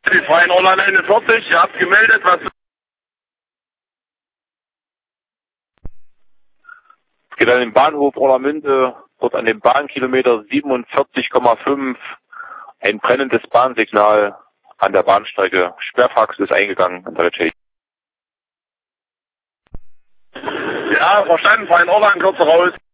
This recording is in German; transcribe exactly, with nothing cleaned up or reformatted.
Die Freien Orlan einundvierzig, ihr habt gemeldet, was... Es geht an den Bahnhof Orlamünde, dort an dem Bahnkilometer siebenundvierzig Komma fünf, ein brennendes Bahnsignal an der Bahnstrecke. Sperrfax ist eingegangen an der Tschechien. Ja, verstanden, Freien Orlan, kurz raus.